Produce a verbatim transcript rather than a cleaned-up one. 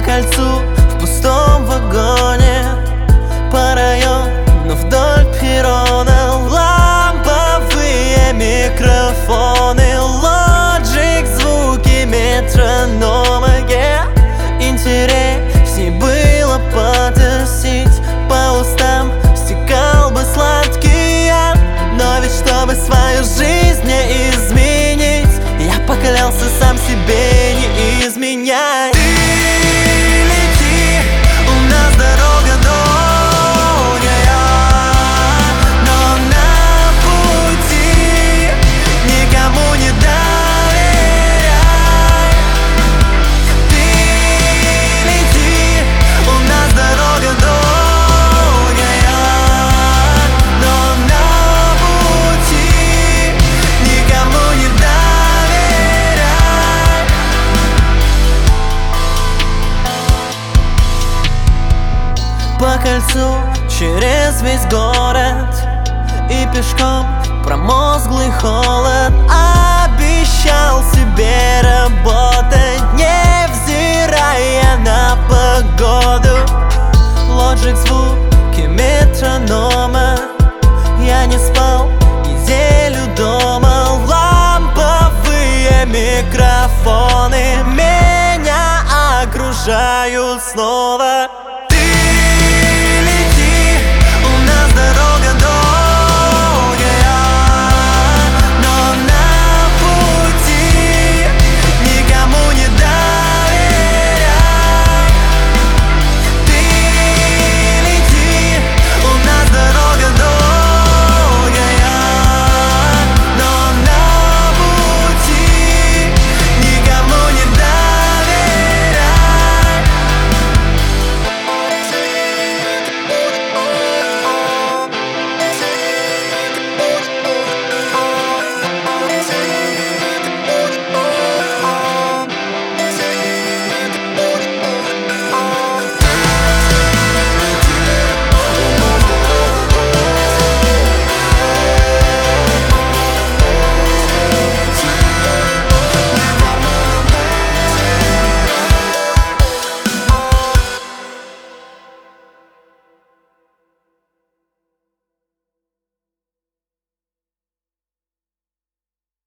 кольцу в пустом вагоне, по району вдоль перрона. Ламповые микрофоны, лоджик, звуки метронома. Yeah. Интересней было потусить, по устам стекал бы сладкий яд. Но ведь чтобы свою жизнь не изменить, я поклялся сам себе не изменять. Ты лети, у нас дорога долгая, но на пути никому не доверяй. Ты лети, у нас дорога долгая, но на пути никому не доверяй. По кольцу через весь город и пешком промозглый холод. Обещал себе работать, невзирая на погоду. Лоджик, звуки метронома. Я не спал неделю дома. Ламповые микрофоны меня окружают снова.